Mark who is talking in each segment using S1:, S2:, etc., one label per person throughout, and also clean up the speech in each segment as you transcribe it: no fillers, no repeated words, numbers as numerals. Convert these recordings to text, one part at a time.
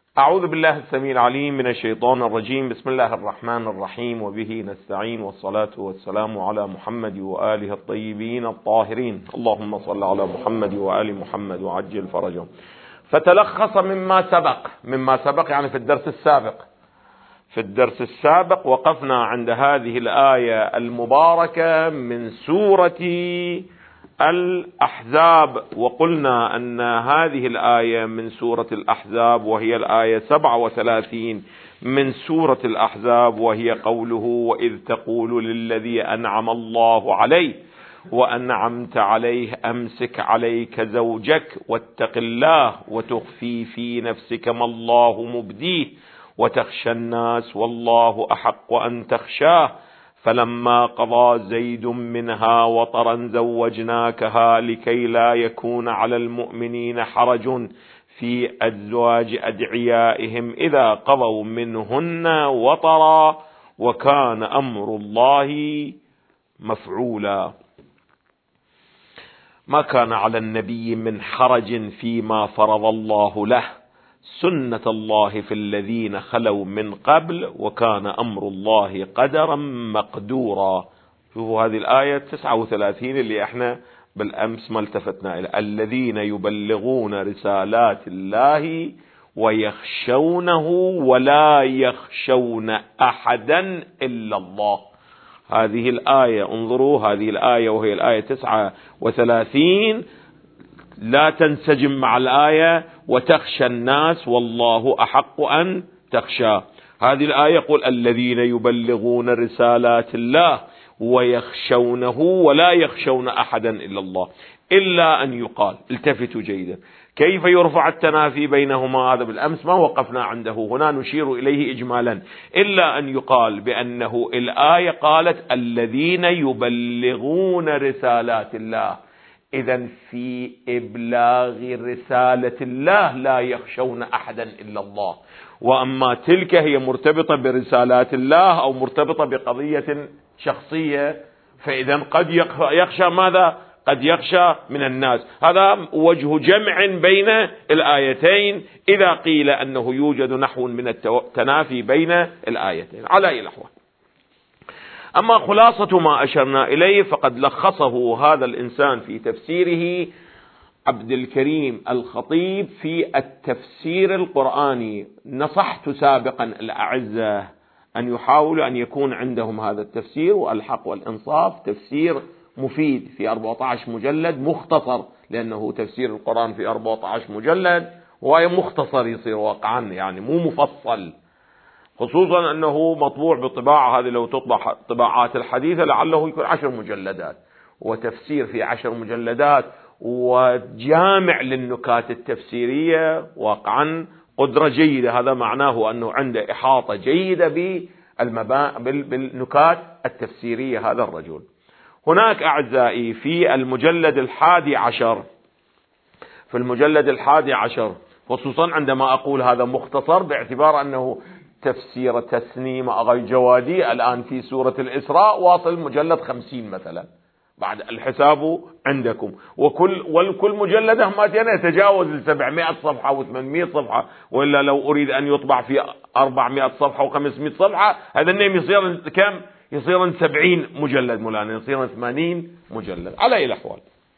S1: أعوذ بالله السميع العليم من الشيطان الرجيم. بسم الله الرحمن الرحيم، وبه نستعين، والصلاة والسلام على محمد وآله الطيبين الطاهرين. اللهم صل على محمد وآل محمد وعجل فرجهم. فتلخص مما سبق يعني في الدرس السابق وقفنا عند هذه الآية المباركة من سورة الأحزاب، وقلنا أن هذه الآية من سورة الأحزاب، وهي الآية 37 من سورة الأحزاب، وهي قوله: وإذ تقول للذي أنعم الله عليه وأنعمت عليه أمسك عليك زوجك واتق الله وتخفي في نفسك ما الله مبديه وتخشى الناس والله أحق أن تخشاه فلما قضى زيد منها وطرا زوجناكها لكي لا يكون على المؤمنين حرج في أزواج أدعيائهم إذا قضوا منهن وطرا وكان أمر الله مفعولا. ما كان على النبي من حرج فيما فرض الله له، سنة الله في الذين خلوا من قبل وكان أمر الله قدرا مقدورا. شوفوا هذه الآية 39 اللي احنا بالأمس ما التفتنا إلى: الذين يبلغون رسالات الله ويخشونه ولا يخشون أحدا إلا الله. هذه الآية، انظروا هذه الآية وهي الآية 39 لا تنسجم مع الآية وتخشى الناس والله أحق أن تخشى. هذه الآية يقول: الذين يبلغون رسالات الله ويخشونه ولا يخشون أحدا إلا الله. إلا أن يقال، التفتوا جيدا، كيف يرفع التنافي بينهما؟ هذا بالأمس ما وقفنا عنده، هنا نشير إليه إجمالا. إلا أن يقال بأنه الآية قالت الذين يبلغون رسالات الله، إذن في إبلاغ رسالة الله لا يخشون أحدا إلا الله. وأما تلك هي مرتبطة برسالات الله أو مرتبطة بقضية شخصية، فإذن قد يخشى ماذا؟ قد يخشى من الناس. هذا وجه جمع بين الآيتين إذا قيل أنه يوجد نحو من التنافي بين الآيتين على أي الأحوال. أما خلاصة ما أشرنا إليه فقد لخصه هذا الإنسان في تفسيره عبد الكريم الخطيب في التفسير القرآني. نصحت سابقا الأعزة أن يحاولوا أن يكون عندهم هذا التفسير، والحق والإنصاف تفسير مفيد في 14 مجلد مختصر، لأنه تفسير القرآن في 14 مجلد وهي مختصر يصير واقعا يعني مو مفصل، خصوصا أنه مطبوع بطباعة هذه لو تطبع طباعات الحديثة لعله يكون 10 مجلدات، وتفسير في 10 مجلدات وجامع للنكات التفسيرية واقعا قدرة جيدة. هذا معناه أنه عنده إحاطة جيدة بالنكات التفسيرية هذا الرجل. هناك أعزائي في المجلد 11، في المجلد 11 خصوصا عندما أقول هذا مختصر باعتبار أنه تفسير تسنيم أغا الجوادي الآن في سورة الإسراء واصل مجلد 50 مثلا، بعد الحساب عندكم، والكل مجلد هماتين يتجاوز 700 صفحة و800 صفحة، وإلا لو أريد أن يطبع في 400 صفحة و500 صفحة هذا النيم يصير كم؟ يصير 70 مجلد مولانا، يصير 80 مجلد على أي الأحوال.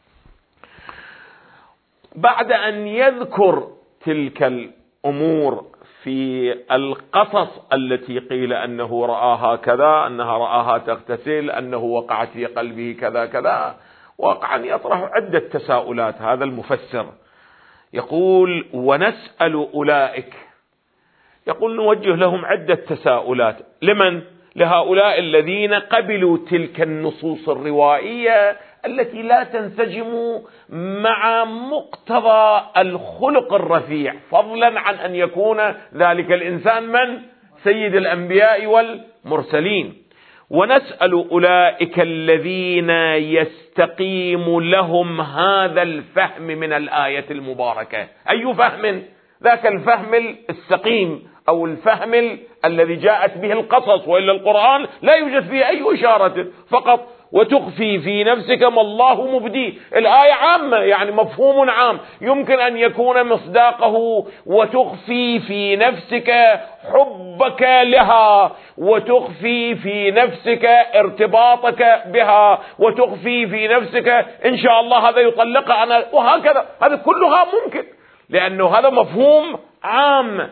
S1: بعد أن يذكر تلك الأمور في القصص التي قيل أنه رآها كذا، أنها رآها تغتسل، أنه وقعت في قلبه كذا كذا، واقعا يطرح عدة تساؤلات. هذا المفسر يقول: ونسأل أولئك، يقول نوجه لهم عدة تساؤلات. لمن؟ لهؤلاء الذين قبلوا تلك النصوص الروائية التي لا تنسجم مع مقتضى الخلق الرفيع، فضلا عن أن يكون ذلك الإنسان من؟ سيد الأنبياء والمرسلين. ونسأل أولئك الذين يستقيم لهم هذا الفهم من الآية المباركة. أي فهم؟ ذاك الفهم السقيم أو الفهم الذي جاءت به القصص، وإلا القرآن لا يوجد فيه أي إشارة، فقط وتخفي في نفسك ما الله مبديه. الآية عامة، يعني مفهوم عام يمكن أن يكون مصداقه وتخفي في نفسك حبك لها، وتخفي في نفسك ارتباطك بها، وتخفي في نفسك إن شاء الله هذا يطلقها أنا، وهكذا. هذا كلها ممكن لأنه هذا مفهوم عام.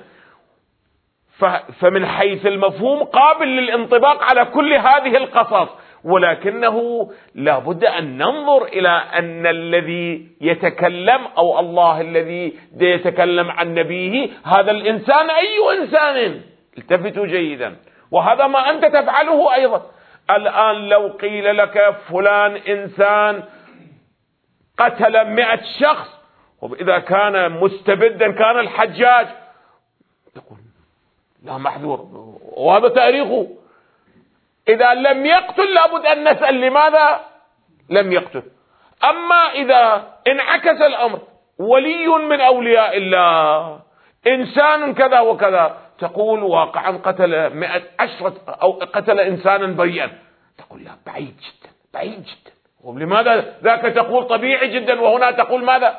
S1: فمن حيث المفهوم قابل للانطباق على كل هذه القصص، ولكنه لا بد أن ننظر إلى أن الذي يتكلم أو الله الذي يتكلم عن نبيه هذا الإنسان أي إنسان. التفتوا جيدا، وهذا ما أنت تفعله أيضا. الآن لو قيل لك فلان إنسان قتل 100 شخص، وإذا كان مستبدا كان الحجاج، تقول لا محذور وهذا تاريخه. إذا لم يقتل لابد أن نسأل لماذا لم يقتل. أما إذا انعكس الأمر، ولي من أولياء الله إنسان كذا وكذا، تقول واقعا قتل 100 عشرة أو قتل إنسانا بريئا، تقول لا بعيد جدا بعيد جدا. ولماذا ذاك تقول طبيعي جدا وهنا تقول ماذا؟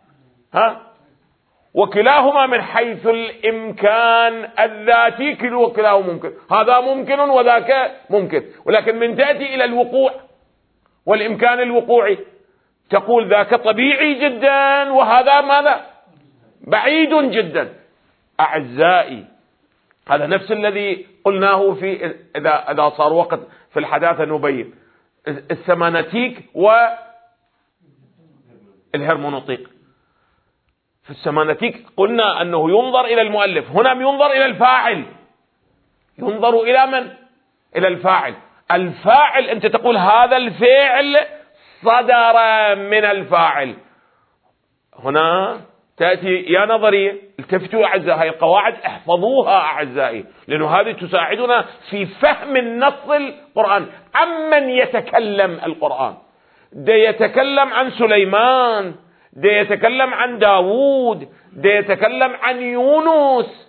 S1: وكلاهما من حيث الإمكان الذاتي كلاهما ممكن، هذا ممكن وذاك ممكن، ولكن من تأتي إلى الوقوع والإمكان الوقوعي تقول ذاك طبيعي جدا وهذا ماذا؟ بعيد جدا. أعزائي، هذا نفس الذي قلناه في إذا صار وقت في الحداثة نبين السمانتيك والهرمونوطيق. في السمانتيك قلنا أنه ينظر إلى المؤلف، هنا ينظر إلى الفاعل. ينظر إلى من؟ إلى الفاعل. الفاعل أنت تقول هذا الفعل صدر من الفاعل. هنا تأتي يا نظرية، التفتوا أعزائي، هاي القواعد احفظوها أعزائي، لأنه هذه تساعدنا في فهم النص القرآن. عمن يتكلم القرآن؟ ده يتكلم عن سليمان، ده يتكلم عن داود، ده يتكلم عن يونس،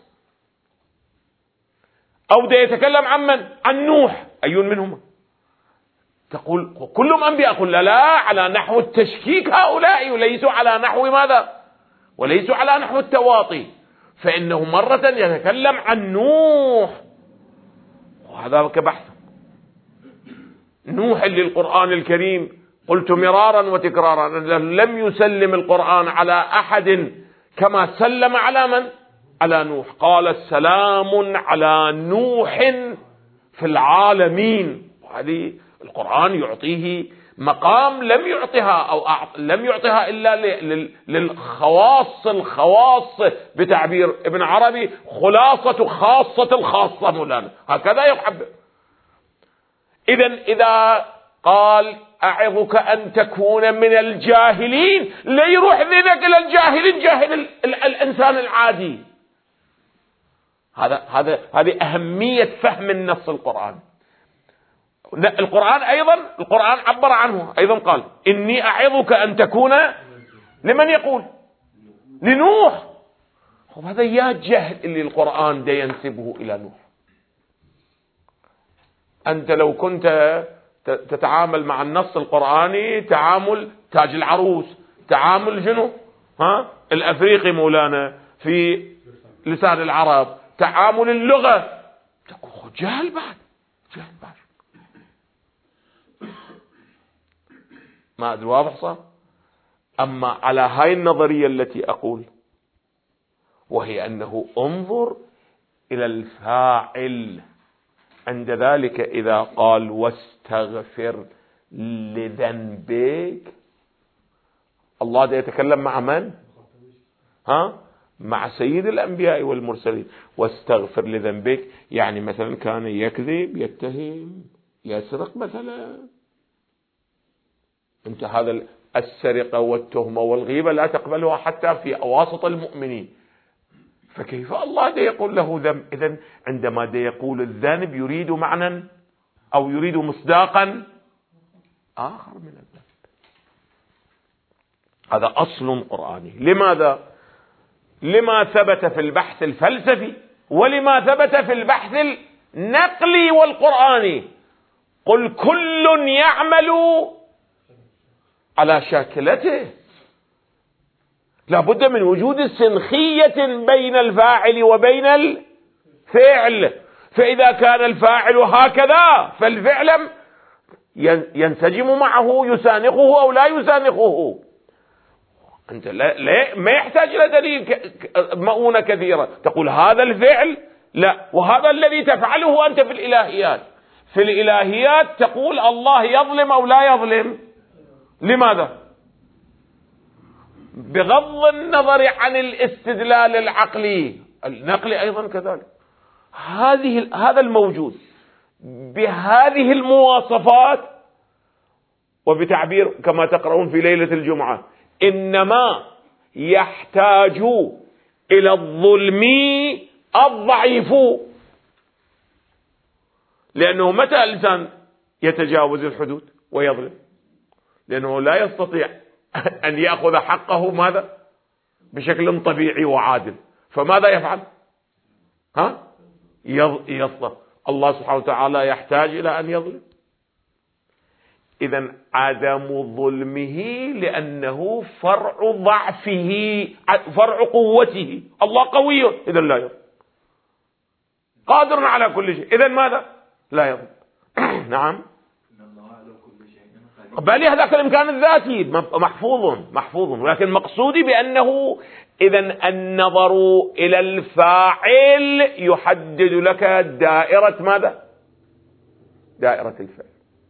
S1: أو ده يتكلم عن من؟ عن نوح. أي منهم؟ تقول كلهم أنبياء. قل لا، على نحو التشكيك هؤلاء، وليسوا على نحو ماذا؟ وليسوا على نحو التواطي. فإنه مرة يتكلم عن نوح، وهذا كبحث نوح اللي القرآن الكريم قلت مرارا وتكرارا لم يسلم القرآن على أحد كما سلم على من؟ على نوح. قال السلام على نوح في العالمين. وهذه القرآن يعطيه مقام لم يعطها إلا للخواص الخواص، بتعبير ابن عربي خلاصة خاصة الخاصة مولانا، هكذا يحب. إذا قال أعظك أن تكون من الجاهلين، لا يروح ذلك إلى الجاهلين، جاهل الإنسان العادي. هذه أهمية فهم النص القرآني. القرآن أيضا القرآن عبر عنه أيضا، قال إني أعظك أن تكون، لمن يقول؟ لنوح. هذا يا جهل اللي القرآن ده ينسبه إلى نوح. أنت لو كنت تتعامل مع النص القرآني تعامل تاج العروس، تعامل شنو؟ الأفريقي مولانا في لسان العرب، تعامل اللغة، تقول جهل بعد. ما أدري واضح صار؟ أما على هاي النظرية التي أقول، وهي أنه انظر إلى الفاعل. عند ذلك إذا قال واستغفر لذنبك، الله ده يتكلم مع من؟ مع سيد الأنبياء والمرسلين. واستغفر لذنبك يعني مثلا كان يكذب، يتهم، يسرق مثلا. انت هذا السرقة والتهمة والغيبة لا تقبلها حتى في أواسط المؤمنين، فكيف الله ده يقول له ذنب؟ إذن عندما ده يقول الذنب يريد معنى أو يريد مصداقا آخر من الذنب. هذا أصل قرآني. لماذا؟ لما ثبت في البحث الفلسفي ولما ثبت في البحث النقلي والقرآني. قل كل يعمل على شاكلته، لا بد من وجود سنخية بين الفاعل وبين الفعل. فإذا كان الفاعل هكذا فالفعل ينسجم معه، يسانخه أو لا يسانخه. أنت ما يحتاج إلى دليل مؤونة كثيرة، تقول هذا الفعل لا، وهذا الذي تفعله أنت في الإلهيات. في الإلهيات تقول الله يظلم أو لا يظلم. لماذا؟ بغض النظر عن الاستدلال العقلي، النقلي أيضا كذلك. هذا الموجود بهذه المواصفات، وبتعبير كما تقرؤون في ليلة الجمعة، إنما يحتاج إلى الظلم الضعيف. لأنه متى الإنسان يتجاوز الحدود ويظلم؟ لأنه لا يستطيع أن يأخذ حقه ماذا؟ بشكل طبيعي وعادل. فماذا يفعل؟ يظلم. الله سبحانه وتعالى يحتاج إلى أن يظلم. إذن عدم ظلمه لأنه فرع ضعفه، فرع قوته. الله قوي إذن لا يظلم، قادر على كل شيء، إذن ماذا؟ لا يظلم. نعم، بل هذاك الإمكان الذاتي محفوظ، ولكن مقصودي بأنه إذن النظر إلى الفاعل يحدد لك دائرة ماذا؟ دائرة الفعل.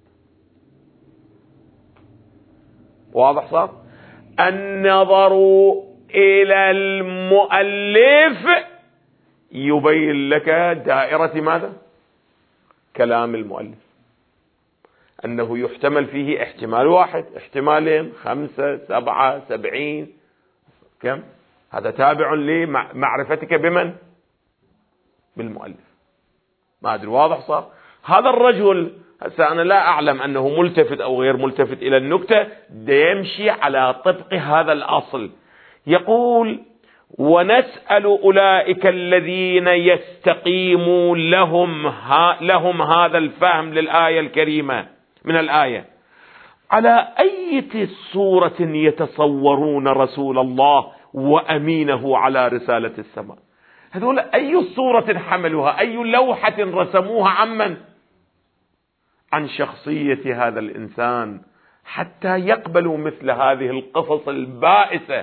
S1: واضح صار؟ النظر إلى المؤلف يبين لك دائرة ماذا؟ كلام المؤلف، أنه يحتمل فيه احتمال واحد، احتمالين، 5 7 70، كم؟ هذا تابع لمعرفتك بمن؟ بالمؤلف. ما أدري واضح صار؟ هذا الرجل هسه أنا لا أعلم أنه ملتفت أو غير ملتفت إلى النكتة، يمشي على طبق هذا الأصل. يقول: ونسأل أولئك الذين يستقيم لهم هذا الفهم للآية الكريمة من الآية، على أي صورة يتصورون رسول الله وأمينه على رسالة السماء؟ هذول أي صورة حملوها، أي لوحة رسموها عمن؟ عن شخصية هذا الإنسان، حتى يقبلوا مثل هذه القصص البائسة.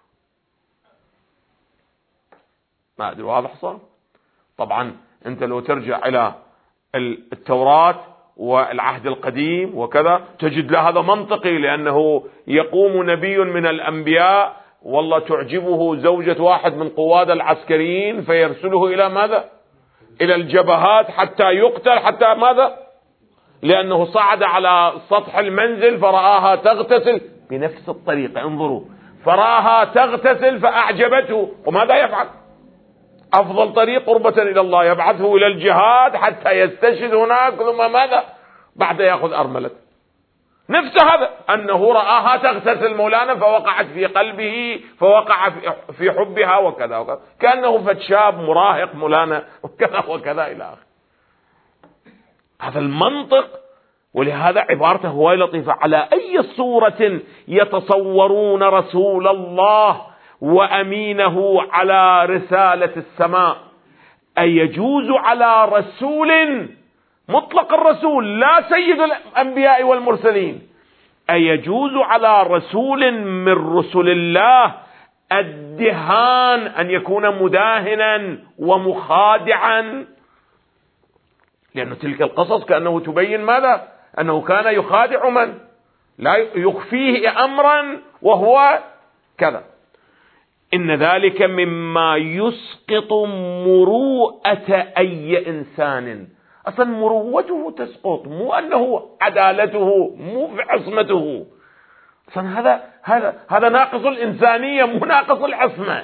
S1: ما أدري واضح صار؟ طبعا أنت لو ترجع إلى التوراة والعهد القديم وكذا تجد له هذا منطقي، لأنه يقوم نبي من الأنبياء والله تعجبه زوجة واحد من قواد العسكريين فيرسله إلى ماذا؟ إلى الجبهات حتى يقتل، حتى ماذا؟ لأنه صعد على سطح المنزل فرآها تغتسل بنفس الطريقة. انظروا، فرآها تغتسل فأعجبته، وماذا يفعل؟ أفضل طريق قربة إلى الله يبعثه إلى الجهاد حتى يستشهد هناك، ثم ماذا؟ بعد يأخذ أرملته. نفس هذا، أنه رآها تغتسل مولانا فوقعت في قلبه، فوقع في حبها وكذا وكذا، كأنه فتشاب مراهق مولانا وكذا وكذا إلى آخره. هذا المنطق. ولهذا عبارته هواي لطيفة: على أي صورة يتصورون رسول الله وأمينه على رسالة السماء؟ أيجوز على رسول مطلق الرسول لا سيد الأنبياء والمرسلين، أيجوز على رسول من رسل الله الدهان، أن يكون مداهنا ومخادعا؟ لأن تلك القصص كأنه تبين ماذا؟ أنه كان يخادع من؟ لا يخفيه أمرا وهو كذا. إن ذلك مما يسقط مروءة أي إنسان. أصلا مروته تسقط، مو أنه عدالته، مو في عصمته. أصلا هذا ناقص الإنسانية، مو ناقص العصمة.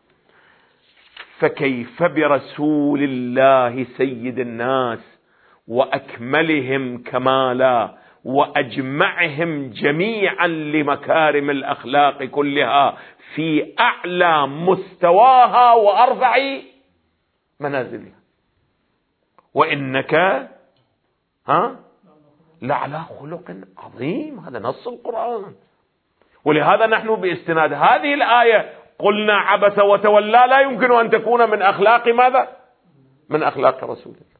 S1: فكيف برسول الله سيد الناس وأكملهم كمالا وأجمعهم جميعا لمكارم الأخلاق كلها في أعلى مستواها وأرفع منازلها. وإنك لعلى خلق عظيم. هذا نص القرآن. ولهذا نحن باستناد هذه الآية قلنا عبس وتولى لا يمكن أن تكون من أخلاق ماذا؟ من أخلاق رسول الله.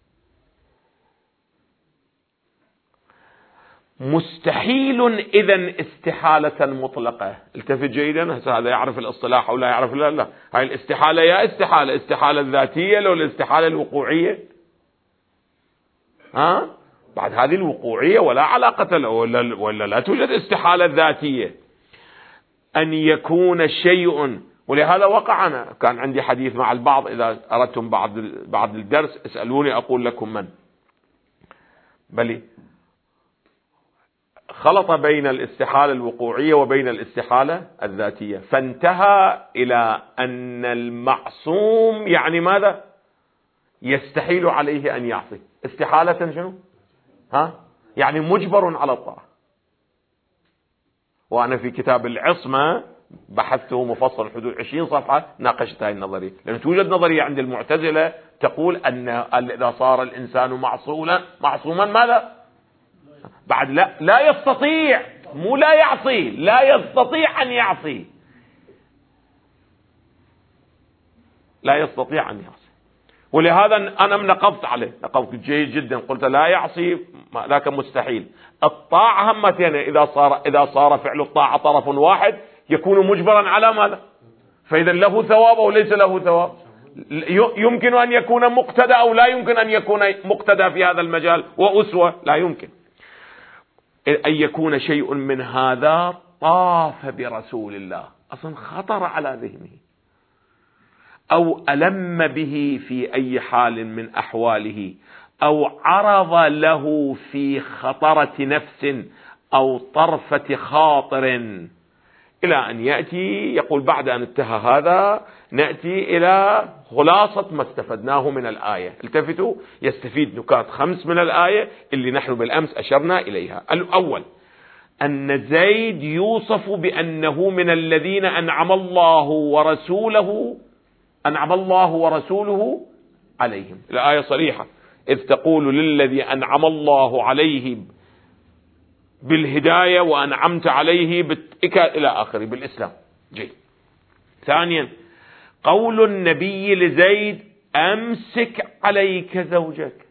S1: مستحيل إذن استحالة مطلقة. التفت جيدا، هذا يعرف الاصطلاح أو لا يعرف؟ لا. هاي الاستحالة يا استحالة الذاتية لو الاستحالة الوقوعية. بعد هذه الوقوعية ولا علاقة له، ولا لا توجد استحالة ذاتية. أن يكون شيء، ولهذا وقع. أنا كان عندي حديث مع البعض، إذا أردتم بعد الدرس اسألوني أقول لكم من. بل خلط بين الاستحالة الوقوعية وبين الاستحالة الذاتية، فانتهى إلى أن المعصوم يعني ماذا؟ يستحيل عليه أن يعصي. استحالة شنو؟ يعني مجبر على الطاعة. وأنا في كتاب العصمة بحثته مفصل حدود 20 صفحة ناقشت هذه النظرية، لأن توجد نظرية عند المعتزلة تقول أن إذا صار الإنسان معصوما ماذا؟ بعد لا يستطيع، مو لا يعصي، لا يستطيع أن يعصي، لا يستطيع أن يعصي. ولهذا أنا نقضت عليه، نقضت جيد جدا، قلت لا يعصي ذاك مستحيل. الطاعة همتين، إذا صار فعل الطاعة طرف واحد يكون مجبرا على ماذا؟ فإذا له ثواب أو ليس له ثواب. يمكن أن يكون مقتدى أو لا يمكن أن يكون مقتدى في هذا المجال وأسوة، لا يمكن أن يكون شيء من هذا طاف برسول الله، أصلا خطر على ذهنه أو ألم به في أي حال من أحواله، أو عرض له في خطرة نفس أو طرفة خاطر، إلى أن يأتي يقول بعد أن انتهى هذا نأتي إلى خلاصة ما استفدناه من الآية. التفتوا، يستفيد نكات 5 من الآية اللي نحن بالأمس أشرنا إليها. الأول أن زيد يوصف بأنه من الذين أنعم الله ورسوله عليهم. الآية صريحة، إذ تقول للذي أنعم الله عليه بالهداية وأنعمت عليه إلى آخره بالإسلام. جيد. ثانيا قول النبي لزيد أمسك عليك زوجك،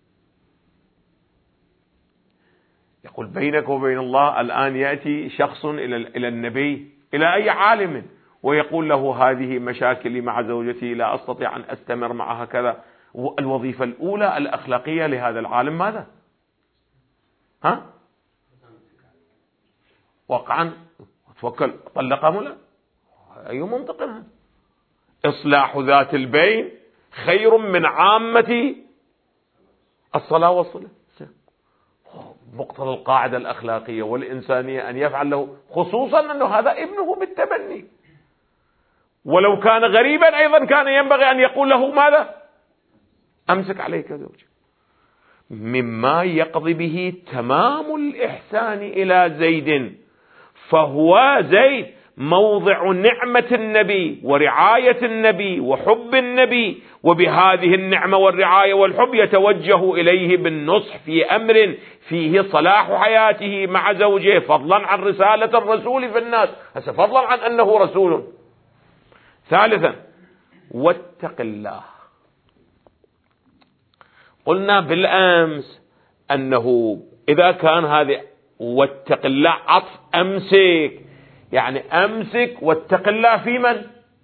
S1: يقول بينك وبين الله الآن يأتي شخص إلى النبي، إلى أي عالم، ويقول له هذه مشاكلي مع زوجتي، لا أستطيع أن أستمر معها كذا. الوظيفة الأولى الأخلاقية لهذا العالم ماذا؟ واقعا توكل طلقها ولا أي منطق؟ إصلاح ذات البين خير من عامة الصلاة والصلاة. مقتضى القاعدة الأخلاقية والإنسانية أن يفعل له، خصوصا أنه هذا ابنه بالتبني، ولو كان غريبا أيضا كان ينبغي أن يقول له ماذا؟ أمسك عليك زوجك، مما يقضي به تمام الإحسان إلى زيد. فهو زيد موضع نعمة النبي ورعاية النبي وحب النبي، وبهذه النعمة والرعاية والحب يتوجه إليه بالنصح في أمر فيه صلاح حياته مع زوجه، فضلا عن رسالة الرسول في الناس، فضلا عن أنه رسول. ثالثا واتق الله. قلنا بالأمس أنه إذا كان هذه واتق الله عطف أمسك، يعني أمسك واتق الله في من؟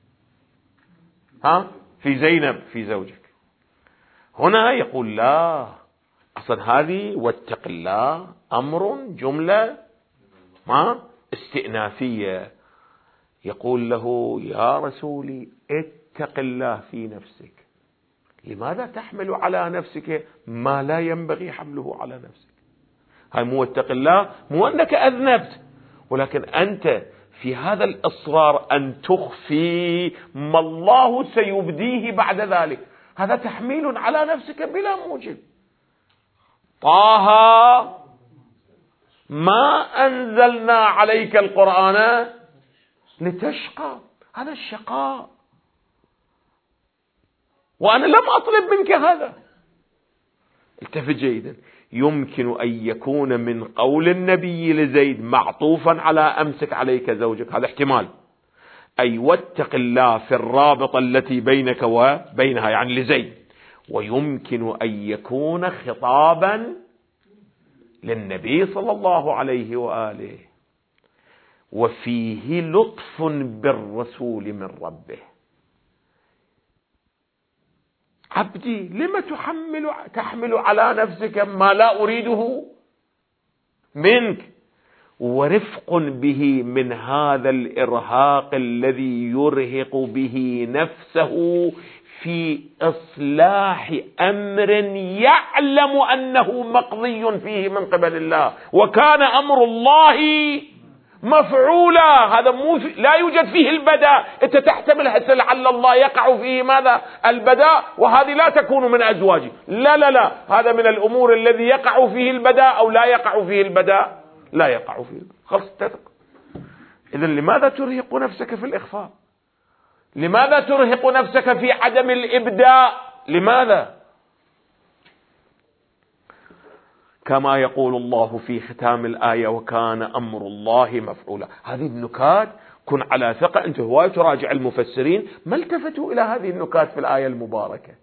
S1: في زينب، في زوجك. هنا يقول لا، أصلا هذه واتق الله أمر جملة استئنافية، يقول له يا رسولي اتق الله في نفسك. لماذا تحمل على نفسك ما لا ينبغي حمله على نفسك؟ هاي مو اتق الله، مو أنك أذنبت، ولكن أنت في هذا الإصرار أن تخفي ما الله سيبديه بعد ذلك، هذا تحميل على نفسك بلا موجب. طه ما أنزلنا عليك القرآن لتشقى، هذا الشقاء، وأنا لم أطلب منك هذا. التفت جيدا، يمكن أن يكون من قول النبي لزيد معطوفا على أمسك عليك زوجك، هذا احتمال، أي واتق الله في الرابطة التي بينك وبينها، يعني لزيد. ويمكن أن يكون خطابا للنبي صلى الله عليه وآله، وفيه لطف بالرسول من ربه. عبدي لم تحمل على نفسك ما لا أريده منك، ورفق به من هذا الإرهاق الذي يرهق به نفسه في إصلاح أمر يعلم أنه مقضي فيه من قبل الله، وكان أمر الله مفعولا. هذا لا يوجد فيه البداء. أنت تحتمل هسه لعل الله يقع فيه ماذا؟ البداء، وهذه لا تكون من أزواجه. لا لا لا، هذا من الأمور الذي يقع فيه البداء أو لا يقع فيه البداء، لا يقع فيه. خلاص اتفق. إذن لماذا ترهق نفسك في الإخفاء؟ لماذا ترهق نفسك في عدم الإبداء؟ لماذا؟ كما يقول الله في ختام الآية: وكان أمر الله مفعولا. هذه النكات كن على ثقة. أنت هواي تراجع المفسرين ما التفتوا إلى هذه النكات في الآية المباركة.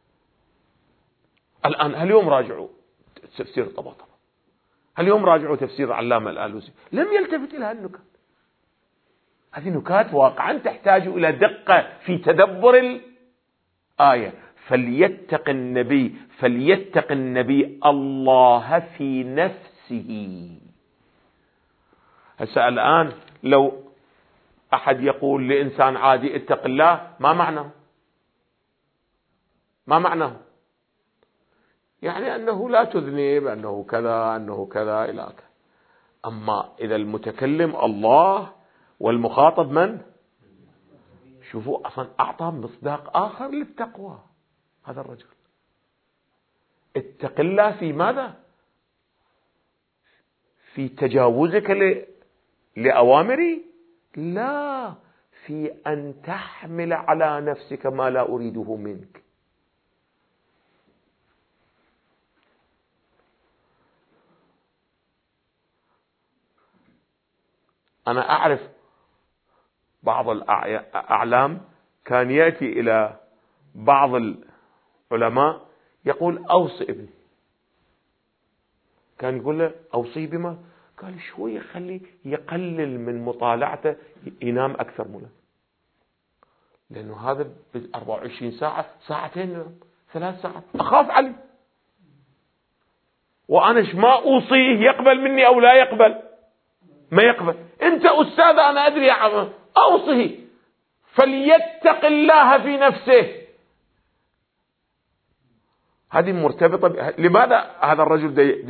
S1: الآن هل يوم راجعوا تفسير الطباطبة؟ هل يوم راجعوا تفسير علامة الآلوسي؟ لم يلتفت إلى النكات. هذه نكات واقعا تحتاج إلى دقة في تدبر الآية. فليتق النبي الله في نفسه. هسه الآن لو أحد يقول لإنسان عادي اتق الله، ما معناه؟ ما معناه؟ يعني أنه لا تذنب، أنه كذا، أنه كذا إلى آخره. أما إذا المتكلم الله والمخاطب من؟ شوفوا أصلا أعطى مصداق آخر للتقوى. هذا الرجل اتق الله في ماذا؟ في تجاوزك لأوامري؟ لا، في أن تحمل على نفسك ما لا أريده منك. أنا أعرف بعض الأعلام كان يأتي إلى بعض العلماء يقول أوصي ابني، كان يقول له أوصيه بما؟ قال شوية خليه يقلل من مطالعته، ينام أكثر منه، لأنه هذا 24 ساعة، ساعتين ينام، 3 ساعات، أخاف عليه، وأنا ما أوصيه يقبل مني أو لا يقبل؟ ما يقبل. أنت أستاذ أنا أدري يا عم، أوصيه فليتق الله في نفسه. هذه مرتبطة لماذا هذا الرجل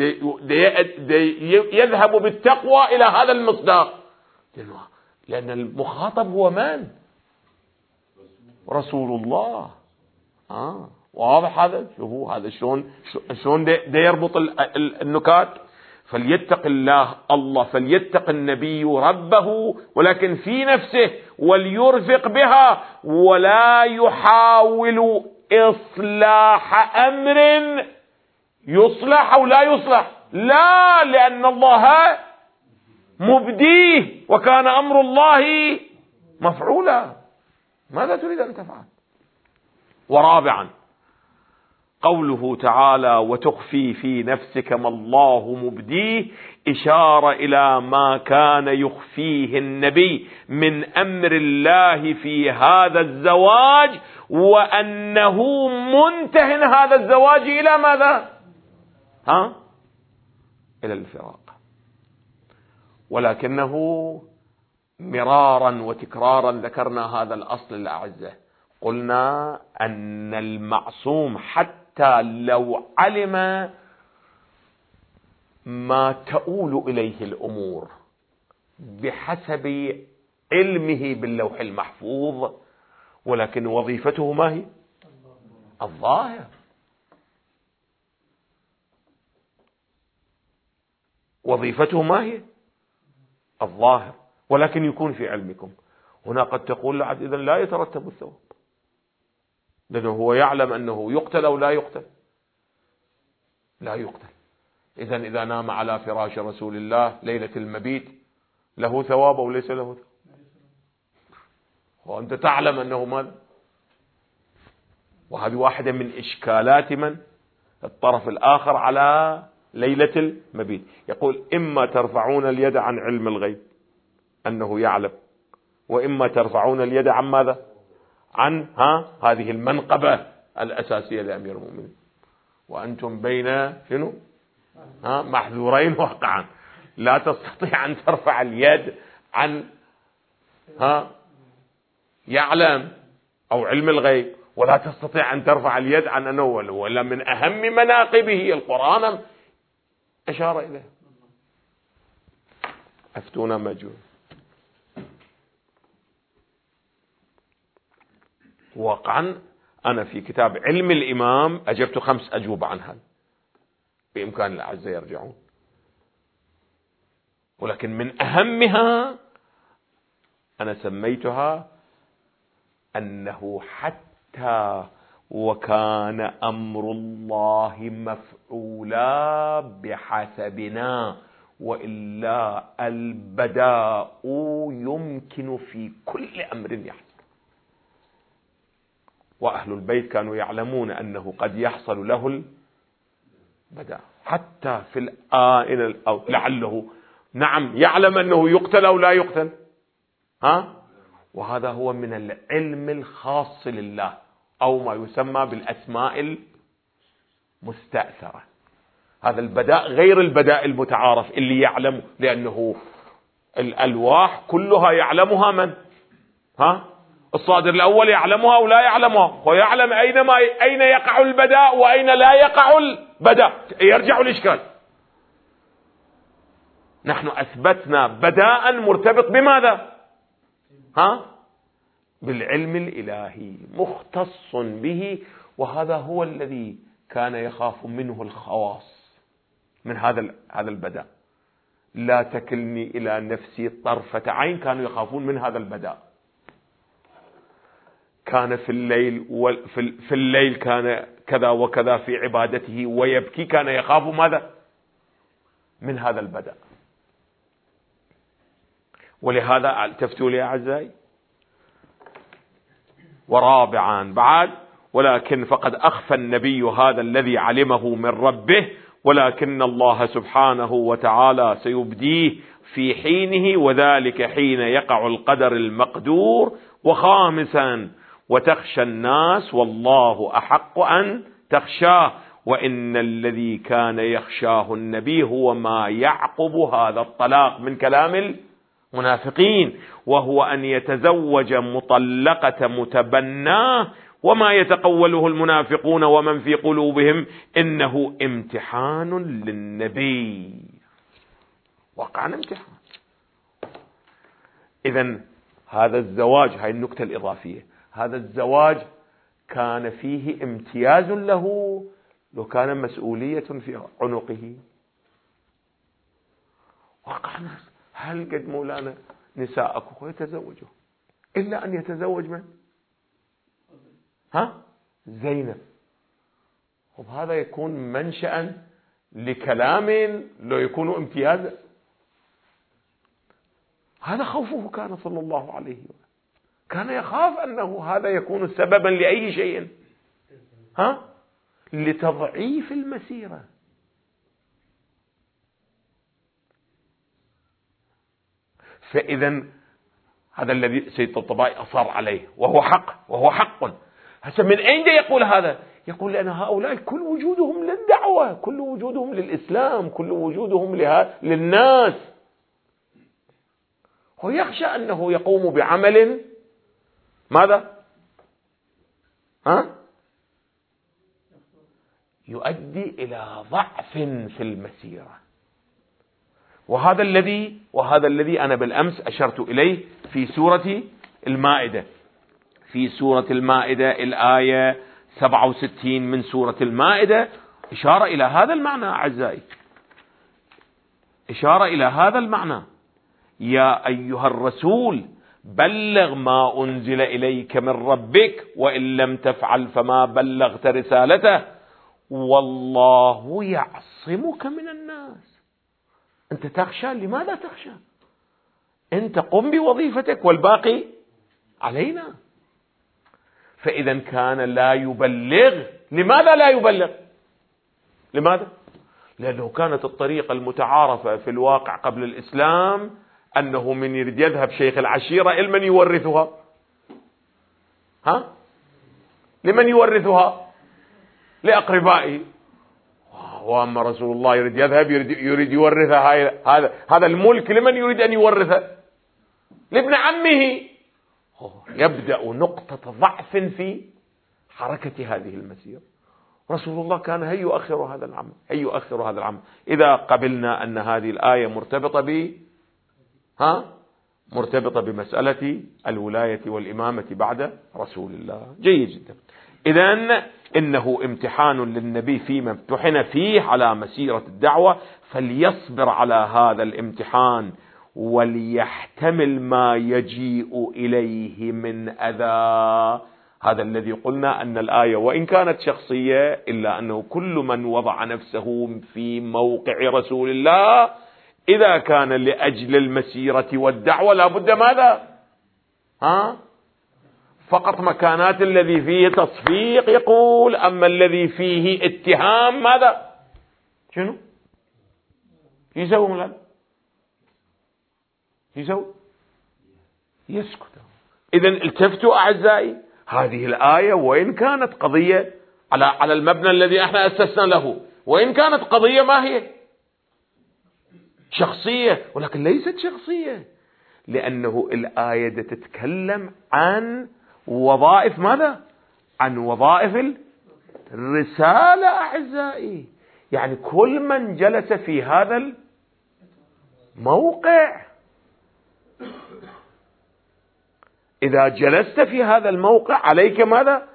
S1: يذهب بالتقوى إلى هذا المصداق؟ لأن المخاطب هو من؟ رسول الله. واضح هذا؟ شوفوا هذا شلون يربط النكات. فليتق الله فليتق النبي ربه ولكن في نفسه، وليرفق بها، ولا يحاول إصلاح أمر يصلح أو لا يصلح، لا، لأن الله مبديه، وكان أمر الله مفعولا. ماذا تريد أن تفعل؟ ورابعا قوله تعالى: وتخفي في نفسك ما الله مبديه، إشارة إلى ما كان يخفيه النبي من أمر الله في هذا الزواج، وأنه منتهٍ هذا الزواج إلى ماذا؟ إلى الفراق. ولكنه مرارا وتكرارا ذكرنا هذا الأصل الأعزة، قلنا أن المعصوم حتى لو علم ما تؤول إليه الأمور بحسب علمه باللوح المحفوظ، ولكن وظيفته ما هي؟ الظاهر. وظيفته ما هي؟ الظاهر، ولكن يكون في علمكم. هنا قد تقول لعد إذن لا يترتب الثواب، لأنه هو يعلم أنه يقتل أو لا يقتل. لا يقتل. إذن إذا نام على فراش رسول الله ليلة المبيت له ثواب أو ليس له ثواب؟ وأنت تعلم أنه ماذا؟ وهذه واحدة من إشكالات من؟ الطرف الآخر على ليلة المبيت. يقول إما ترفعون اليد عن علم الغيب أنه يعلم، وإما ترفعون اليد عن ماذا؟ عن هذه المنقبة الأساسية لأمير المؤمنين، وأنتم بين شنو؟ محذورين واقعا. لا تستطيع أن ترفع اليد عن يعلم أو علم الغيب، ولا تستطيع أن ترفع اليد عن أنه ولا من أهم مناقبه القرآن أشار إليه. أفتونا مجهول. واقعا أنا في كتاب علم الإمام أجبت 5 أجوبة عن هذا، بإمكان الأعزاء يرجعون. ولكن من أهمها أنا سميتها أنه حتى وكان أمر الله مفعولا بحسبنا، وإلا البداء يمكن في كل أمر يحصل. وأهل البيت كانوا يعلمون أنه قد يحصل له البداء حتى في الآن أو لعله نعم يعلم أنه يقتل أو لا يقتل. وهذا هو من العلم الخاص لله، أو ما يسمى بالأسماء المستأثرة. هذا البداء غير البداء المتعارف اللي يعلم، لأنه الألواح كلها يعلمها من؟ الصادر الأول يعلمها ولا يعلمها، ويعلم أين يقع البداء وأين لا يقع البداء. يرجع الإشكال. نحن أثبتنا بداء مرتبط بماذا؟ بالعلم الإلهي مختص به، وهذا هو الذي كان يخاف منه الخواص من هذا البداء. لا تكلني إلى نفسي طرفة عين، كانوا يخافون من هذا البداء. كان في الليل كان كذا وكذا في عبادته ويبكي، كان يخاف ماذا؟ من هذا البداء. ولهذا التفتوا لي أعزائي. ورابعا بعد، ولكن فقد أخفى النبي هذا الذي علمه من ربه، ولكن الله سبحانه وتعالى سيبديه في حينه، وذلك حين يقع القدر المقدور. وخامسا، وتخشى الناس والله أحق أن تخشاه، وإن الذي كان يخشاه النبي هو ما يعقب هذا الطلاق من كلام المنافقين، وهو أن يتزوج مطلقة متبناه، وما يتقوله المنافقون ومن في قلوبهم إنه امتحان للنبي. وقعنا امتحان. إذن هذا الزواج، هاي النكتة الإضافية، هذا الزواج كان فيه امتياز له لو كان مسؤولية في عنقه. وقعنا هل قد مولانا نساءكم يتزوجوا إلا أن يتزوج من؟ زينب. وهذا يكون منشأ لكلام لو يكون امتيازا. هذا خوفه كان صلى الله عليه وسلم، كان يخاف أنه هذا يكون سببا لأي شيء، لتضعيف المسيرة. فإذا هذا الذي سيد الطبائي أصر عليه، وهو حق. هسه من أين يقول هذا؟ يقول لأن هؤلاء كل وجودهم للدعوة، كل وجودهم للإسلام، كل وجودهم للناس. هو يخشى أنه يقوم بعمل ماذا؟ يؤدي إلى ضعف في المسيرة. وهذا الذي أنا بالأمس أشرت إليه في سورة المائدة. في سورة المائدة الآية 67 من سورة المائدة إشارة إلى هذا المعنى أعزائي، إشارة إلى هذا المعنى. يا أيها الرسول بلغ ما أنزل إليك من ربك، وإن لم تفعل فما بلغت رسالته، والله يعصمك من الناس. أنت تخشى، لماذا تخشى؟ أنت قم بوظيفتك والباقي علينا. فإذا كان لا يبلغ، لماذا لا يبلغ؟ لماذا؟ لأنه كانت الطريقة المتعارفة في الواقع قبل الإسلام أنه من يريد يذهب شيخ العشيرة لمن يورثها؟ لمن يورثها؟ لأقربائه. وأما رسول الله يريد يذهب يريد يورثها، هذا الملك لمن يريد أن يورثه؟ لابن عمه. يبدأ نقطة ضعف في حركة هذه المسيرة. رسول الله كان هي يؤخر هذا العمل. إذا قبلنا أن هذه الآية مرتبطة بمسألة الولاية والإمامة بعد رسول الله، جيد جدا. إذن إنه امتحان للنبي فيما امتحن فيه على مسيرة الدعوة، فليصبر على هذا الامتحان وليحتمل ما يجيء إليه من أذى. هذا الذي قلنا أن الآية وإن كانت شخصية إلا أنه كل من وضع نفسه في موقع رسول الله إذا كان لأجل المسيرة والدعوة لابد ماذا؟ فقط مكانات الذي فيه تصفيق يقول، أما الذي فيه اتهام ماذا؟ شنو يسوي؟ ملال يسوي يسكت. إذن التفتوا أعزائي، هذه الآية وإن كانت قضية على المبنى الذي احنا أسسنا له، وإن كانت قضية ما هي شخصية، ولكن ليست شخصية، لأنه الآية تتكلم عن وظائف ماذا؟ عن وظائف الرسالة أعزائي. يعني كل من جلس في هذا الموقع، إذا جلست في هذا الموقع عليك ماذا؟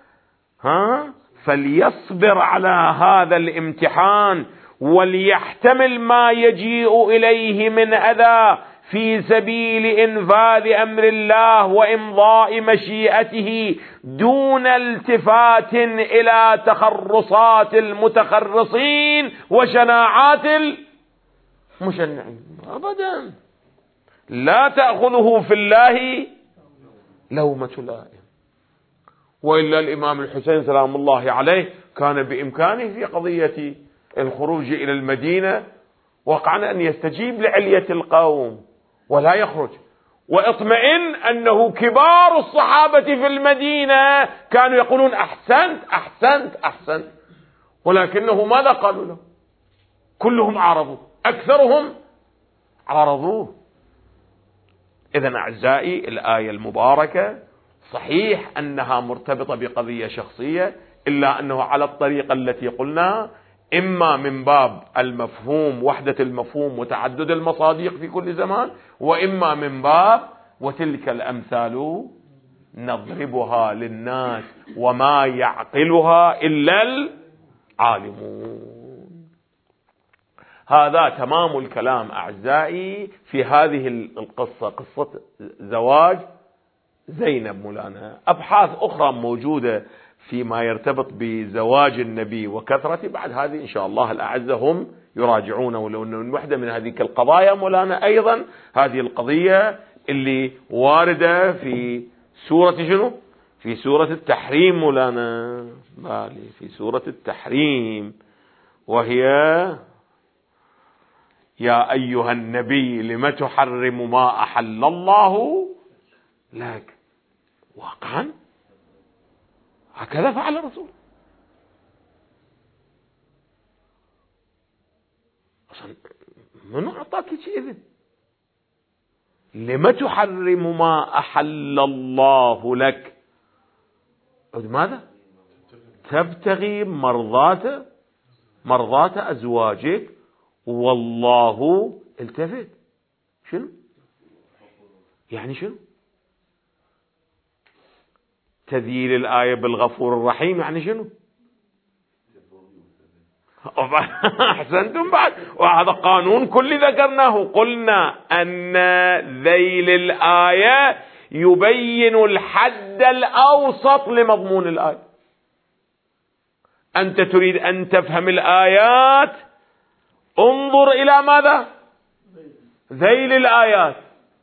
S1: فليصبر على هذا الامتحان وليحتمل ما يجيء إليه من أذى في سبيل إنفاذ أمر الله وإمضاء مشيئته دون التفات إلى تخرصات المتخرصين وشناعات المشنعين. أبدا لا تأخذه في الله لومة لائم. وإلا الإمام الحسين سلام الله عليه كان بإمكانه في قضية الخروج إلى المدينة وقعا أن يستجيب لعلية القوم ولا يخرج، واطمئن أنه كبار الصحابة في المدينة كانوا يقولون أحسنت أحسنت أحسنت، ولكنه ماذا قالوا له؟ كلهم عارضوه، أكثرهم عارضوه. إذن أعزائي الآية المباركة صحيح أنها مرتبطة بقضية شخصية، إلا أنه على الطريقة التي قلنا، إما من باب المفهوم وحدة المفهوم وتعدد المصادق في كل زمان، وإما من باب وتلك الأمثال نضربها للناس وما يعقلها إلا العالمون. هذا تمام الكلام أعزائي في هذه القصة، قصة زواج زينب مولانا. أبحاث أخرى موجودة فيما يرتبط بزواج النبي وكثرة بعد هذه إن شاء الله الأعزة هم يراجعون، ولو أن واحدة من هذه القضايا مولانا أيضا هذه القضية اللي واردة في سورة شنو؟ في سورة التحريم مولانا، في سورة التحريم، وهي يا أيها النبي لم تحرم ما أحل الله لك. واقعا هكذا فعل الرسول. أصلا من أعطاك شيء إذن؟ لم تحرم ما أحل الله لك؟ ماذا؟ تبتغي مرضات أزواجك والله التفت. شنو يعني؟ شنو تذييل الآية بالغفور الرحيم يعني؟ شنو؟ أحسنتم بعد، وهذا قانون كل ذكرناه. قلنا أن ذيل الآية يبين الحد الأوسط لمضمون الآية. أنت تريد أن تفهم الآيات، انظر إلى ماذا؟ ذيل الآيات.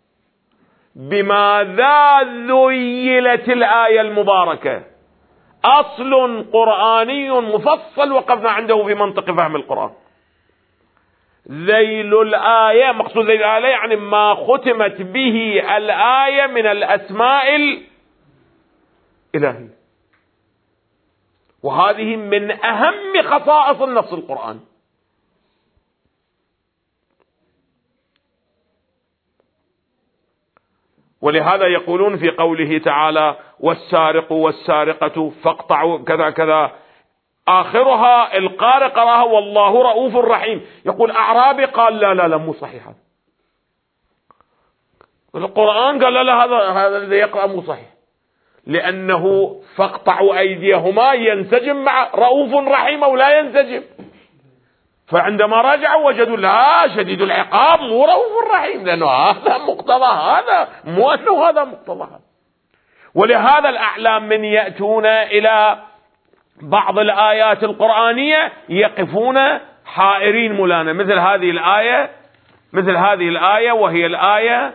S1: بماذا ذيلت الآية المباركة؟ أصل قرآني مفصل وقفنا عنده في منطق فهم القرآن. ذيل الآية، مقصود ذيل الآية يعني ما ختمت به الآية من الأسماء الإلهية، وهذه من أهم خصائص النص القرآني. ولهذا يقولون في قوله تعالى والسارق والسارقة فاقطعوا كذا كذا، آخرها القارئ قراها والله رؤوف رحيم. يقول أعرابي قال لا مو صحيح، القرآن قال لا هذا الذي يقرأ مو صحيح، لأنه فاقطعوا أيديهما ينسجم مع رؤوف رحيم أو لا ينسجم. فعندما رجعوا وجدوا لا شديد العقاب مو رؤوف رحيم، لأنه هذا مقتضى هذا، مو أنه هذا مقتضى هذا. ولهذا الأعلام من يأتون إلى بعض الآيات القرآنية يقفون حائرين مولانا، مثل هذه الآية وهي الآية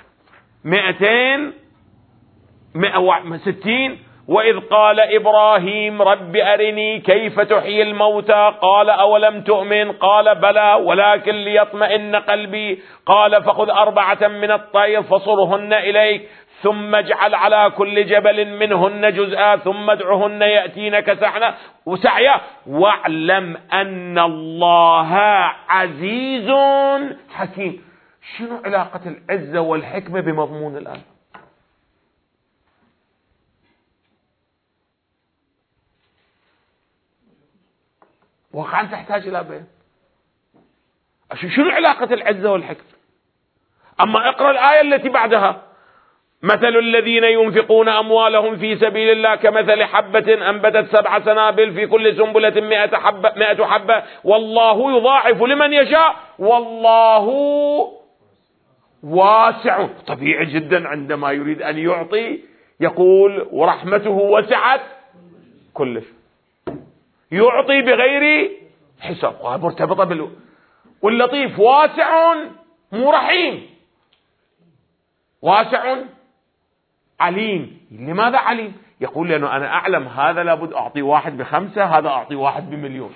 S1: 260: وإذ قال إبراهيم رب أرني كيف تحيي الموتى قال أولم تؤمن قال بلى ولكن ليطمئن قلبي قال فخذ 4 من الطير فصرهن إليك ثم اجعل على كل جبل منهن جزءا ثم ادعهن يأتينك سعيا واعلم أن الله عزيز حكيم. شنو علاقة العزة والحكمة بمضمون الآية؟ واقعا تحتاج إلى بيان. شنو علاقة العزة والحكمة؟ أما اقرأ الآية التي بعدها: مثل الذين ينفقون أموالهم في سبيل الله كمثل حبة أنبتت 7 سنابل في كل سنبلة 100 حبة والله يضاعف لمن يشاء والله واسع. طبيعي جدا عندما يريد أن يعطي يقول ورحمته وسعت كل شيء، يعطي بغير حساب، مرتبطة واللطيف واسع مو رحيم، واسع عليم. لماذا عليم؟ يقول لأنه أنا أعلم هذا لابد أعطي 1 ب5، هذا أعطي 1 ب1,000,000.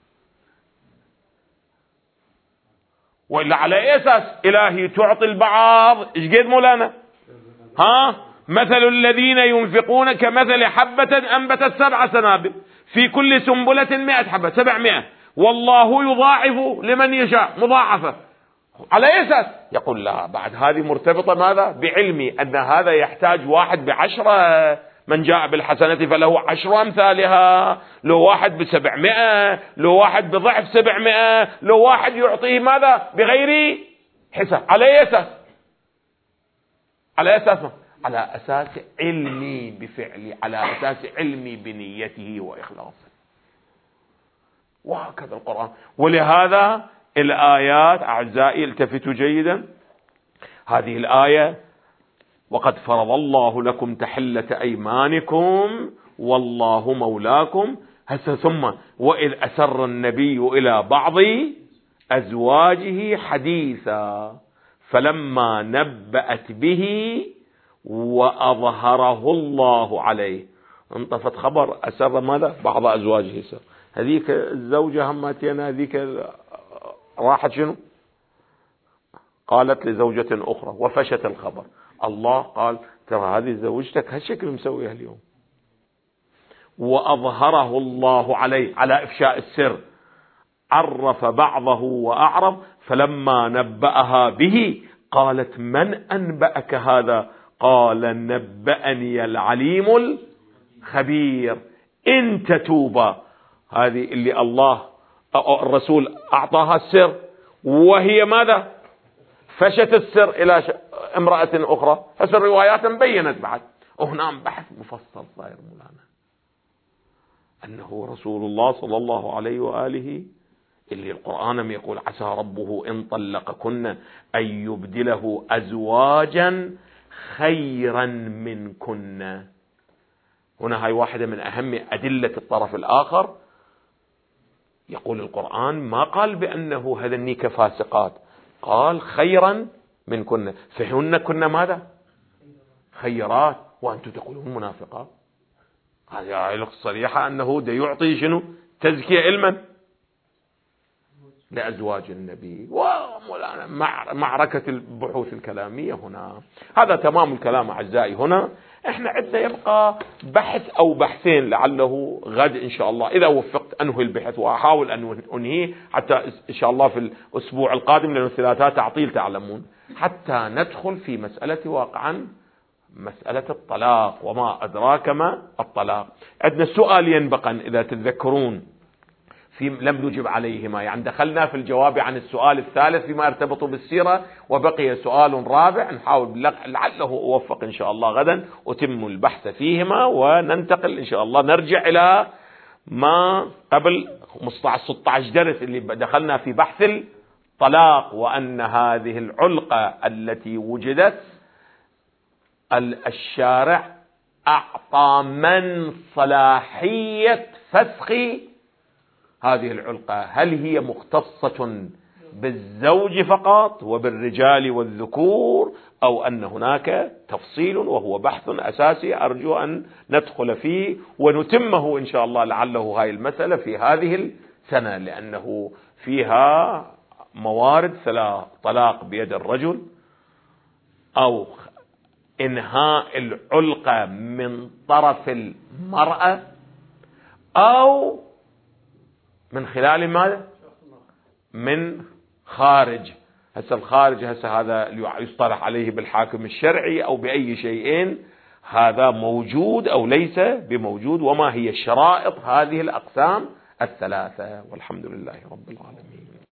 S1: وإلا على أي أساس إلهي تعطي البعض؟ إيش قد مولانا؟ مثل الذين ينفقون كمثل حبة أنبتت 7 سنابل في كل سنبلة 100 حبة 700 والله يضاعف لمن يشاء مضاعفة. على أي أساس؟ يقول لا، بعد هذه مرتبطة ماذا؟ بعلمي أن هذا يحتاج 1 ب10، من جاء بالحسنة فله 10 أمثالها، لو 1 ب700، لو 1 بضعف 700، لو 1 يعطيه ماذا؟ بغير حساب. على أي أساس؟ على أساس على أساس علمي بفعلي، على أساس علمي بنيته وإخلاصه. وهكذا القرآن. ولهذا الآيات أعزائي التفتوا جيدا، هذه الآية وقد فرض الله لكم تحلة أيمانكم والله مولاكم، ثم وإذ أسر النبي إلى بعض أزواجه حديثا فلما نبأت به وأظهره الله عليه. انطفت خبر أسر ماذا؟ بعض أزواجه سر. هذيك الزوجة همتنا هذيك راحت شنو؟ قالت لزوجة أخرى وفشت الخبر. الله قال ترى هذه زوجتك هالشكل مسويها اليوم. وأظهره الله عليه على إفشاء السر، عرف بعضه وأعرض فلما نبأها به قالت من أنبأك هذا؟ قال نبأني العليم الخبير. إن تتوبا، هذه اللي الله الرسول أعطاها السر وهي ماذا؟ فشت السر إلى امرأة أخرى. حسب الروايات بينت بعد، وهنا بحث مفصل صاير مولانا أنه رسول الله صلى الله عليه وآله اللي القرآن يقول عسى ربه إن طلقكن أن يبدله أزواجا خيرا منكن. هنا هاي واحدة من أهم أدلة الطرف الآخر يقول القرآن ما قال بأنه هذنيك فاسقات، قال خيرا منكن، فهن كنا ماذا؟ خيرات، وأنتم تقولون منافقات. هذه آية صريحة أنه دا يعطي شنو؟ تزكية علما لأزواج النبي. ومعركة البحوث الكلامية هنا، هذا تمام الكلام أعزائي. هنا احنا عندنا يبقى بحث أو بحثين، لعله غد إن شاء الله إذا وفقت أنهي البحث، وأحاول أن أنهيه حتى إن شاء الله في الأسبوع القادم، لأن الثلاثاء تعطيل تعلمون، حتى ندخل في مسألة واقعا مسألة الطلاق وما أدراك ما الطلاق. عندنا سؤالين بقى إذا تتذكرون لم نجب عليهما، يعني دخلنا في الجواب عن السؤال الثالث فيما يرتبط بالسيرة، وبقي سؤال رابع نحاول لعله أوفق إن شاء الله غدا أتم البحث فيهما، وننتقل إن شاء الله نرجع إلى ما قبل 15-16 درس اللي دخلنا في بحث الطلاق، وأن هذه العلقة التي وجدت الشارع أعطى من صلاحية فسخ هذه العلقة. هل هي مختصة بالزوج فقط وبالرجال والذكور، أو أن هناك تفصيل، وهو بحث أساسي أرجو أن ندخل فيه ونتمه إن شاء الله، لعله هاي المسألة في هذه السنة، لأنه فيها موارد ثلاث: طلاق بيد الرجل، أو إنهاء العلقة من طرف المرأة، أو من خلال ماذا؟ من خارج. هسه الخارج هذا يصطلح عليه بالحاكم الشرعي أو بأي شيء، هذا موجود أو ليس بموجود، وما هي شرائط هذه الأقسام الثلاثة. والحمد لله رب العالمين.